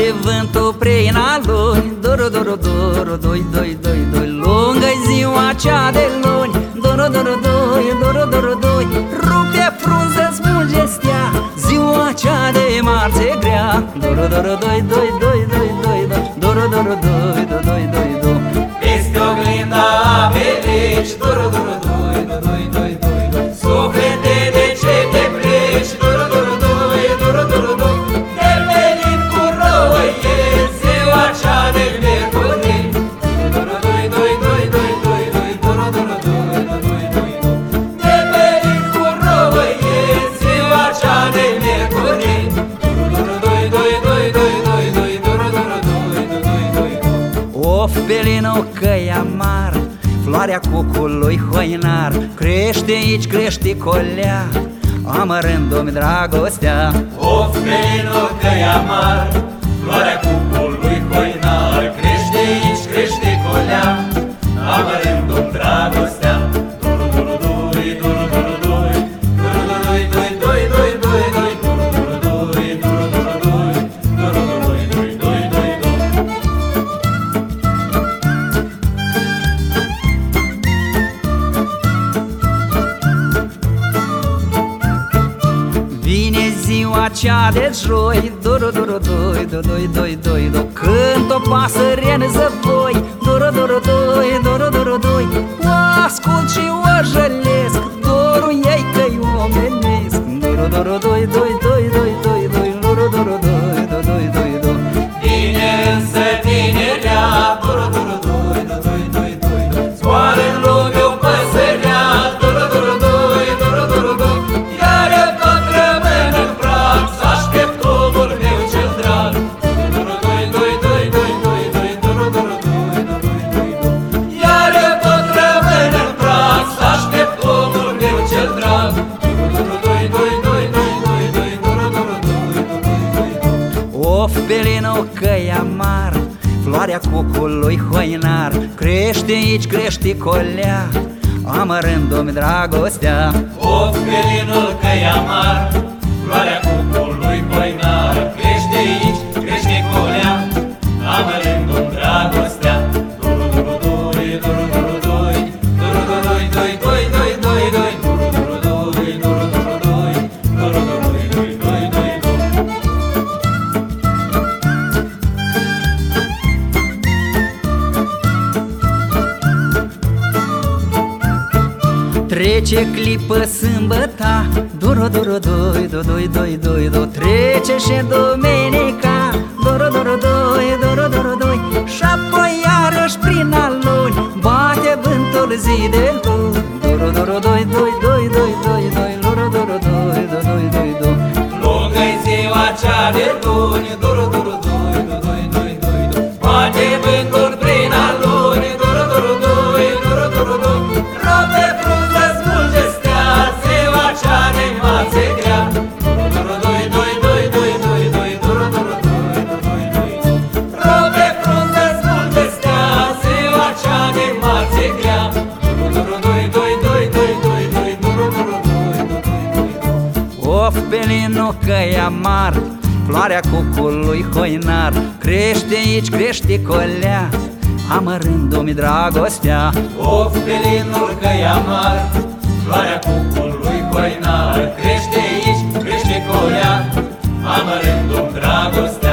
vântul prin aluni, duru, duru, duru, doi, doi, doi, doi. Lungă-i ziua cea de luni, duru, duru, doi, duru, duru, doi. Rupe frunză, smulge stea, ziua cea de marți e grea, duru, duru, doi, doi, doi, doi, doi, doi, duru, duru, doi, doi, doi, doi, doi. Peste oglinda apeleci, duru, duru, doi, doi, doi, doi, doi. Suflete, de ce te pleci, duru, duru, doi, duru, duru, doi. De venit cu rouă e ziua cea de miercuri, duru, doi, doi, doi, doi, doi, doi, duru, duru, doi, doi, doi, doi. De venit cu rouă e ziua cea de miercuri, duru, doi, doi, doi, doi, doi, doi, duru, duru, doi, doi, doi, doi. Of, Belino, că-i amar, floarea cucului hoinar, crește aici, crește colea, amărându-mi dragostea. Of, Belino, că-i amar, floarea cucului hoinar, crește aici, crește colea, amărându-mi dragostea. Duru, duru, doi, duru, duru, doi, duru, doi, doi, doi, doi, doi, doi, duru, doi, duru, duru, doi, duru, doi, doi, doi, doi, doi. Vine ziua cea de joi, duru, duru, doi, doi, doi, doi, doi, doi. Cânt o pasăre în zăvoi, duru, duru, doi, duru, duru, doi. O ascult și o jălesc, dorul ei că-i omenesc, duru, duru, doi, doi, doi, doi, doi, doi, duru, duru, doi, doi, doi, doi, doi. Vine însă tinerea, duru, duru, doi, doi, doi, doi, doi. Zboară în lume o păsărea, duru, duru, doi, duru, duru, doi. Iar eu tot rămân în prag, să aștept omul meu cel drag, duru, doi, doi, doi, doi, doi, doi, duru, duru, doi, doi, doi, doi. Iar eu tot rămân în prag, să aștept omul meu cel drag, duru, doi, doi, doi, doi, doi, doi, duru, duru, doi, doi, doi, doi. Of, Belino, că-i amar, floarea cucului hoinar, crește aici, crește colea, amărându-mi dragostea. Of, Belinul, că-i amar, floarea cucului hoinar, crește aici, crește colea, amărându-mi dragostea. Duru, duru, doi, duru, duru, doi, duru, duru, doi, doi, doi, doi, doi, doi, duru, duru, doi, duru, duru, doi, duru, duru, doi, doi, doi, doi, doi. Trece clipă sâmbăta, duru, duru, doi, doi, doi, doi, doi, doi. Trece și duminica, duru, duru, doi, duru, duru, doi. Și apoi iarăși prin aluni bate vântul zi de luni, duru, duru, doi, doi, doi, doi, doi, doi, duru, duru, doi, doi, doi, doi, doi. Lungă-i ziua cea de luni, duru, duru, doi, doi, doi, doi, doi. Bate vântul prin aluni, duru, duru, doi, duru, duru, doi. Rope frunză, smulge stea, ziua cea de marți e grea, duru, duru, doi, doi, doi, doi, doi, doi, duru, duru, doi, doi, doi, doi. Rope frunză, smulge stea, ziua cea de marți e grea, duru, duru, doi, doi, doi, doi, doi, doi, duru, duru, doi, doi, doi, doi. Of, Belino, că-i amar, floarea cucului hoinar, crește aici, crește colea, amărându-mi dragostea. Of, Belinul, că-i amar, floarea cucului hoinar, crește aici, crește colea, amărându-mi dragostea.